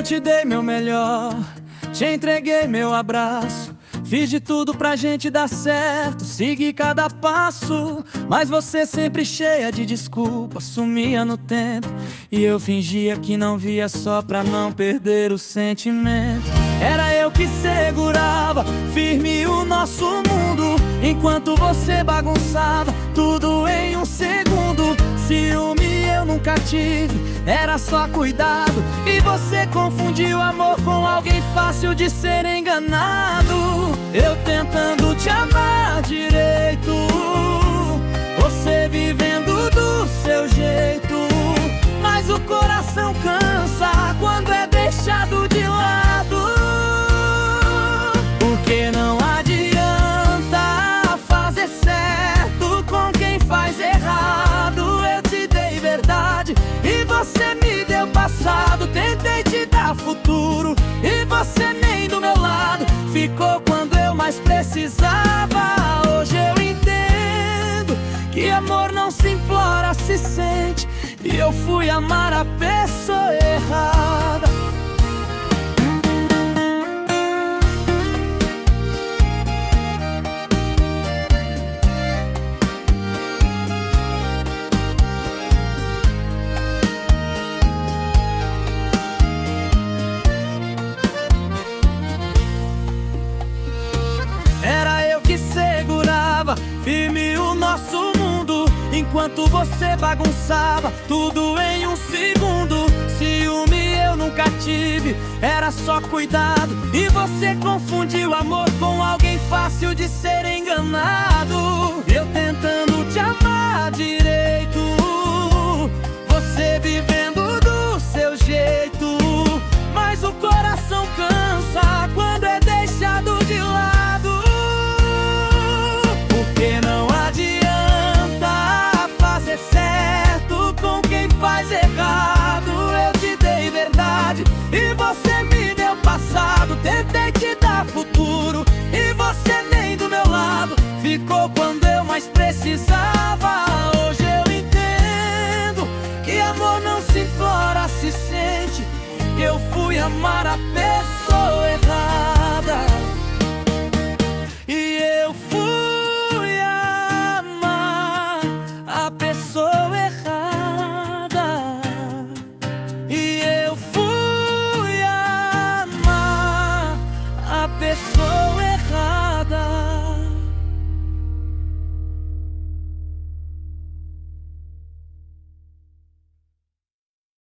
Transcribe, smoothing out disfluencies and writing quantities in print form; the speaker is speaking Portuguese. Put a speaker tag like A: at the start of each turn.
A: Eu te dei meu melhor, te entreguei meu abraço, fiz de tudo pra gente dar certo, segui cada passo. Mas você sempre cheia de desculpas, sumia no tempo, e eu fingia que não via só pra não perder o sentimento. Era eu que segurava firme o nosso mundo, enquanto você bagunçava tudo em um segundo. Ciúme eu nunca tive, era só cuidado, e você confundiu amor com alguém fácil de ser enganado. Eu tentando te amar direito, você vivendo do seu jeito. Mas o coração cansa quando é deixado de lado, porque não adianta fazer certo com quem faz errado. Eu te dei verdade e você me deu passado, tentei te dar futuro e você nem do meu lado ficou quando eu mais precisava. Hoje eu entendo que amor não se implora, se sente, e eu fui amar a pessoa errada. Era eu que segurava firme o nosso mundo, enquanto você bagunçava tudo em um segundo. Ciúme eu nunca tive, era só cuidado, e você confundiu amor com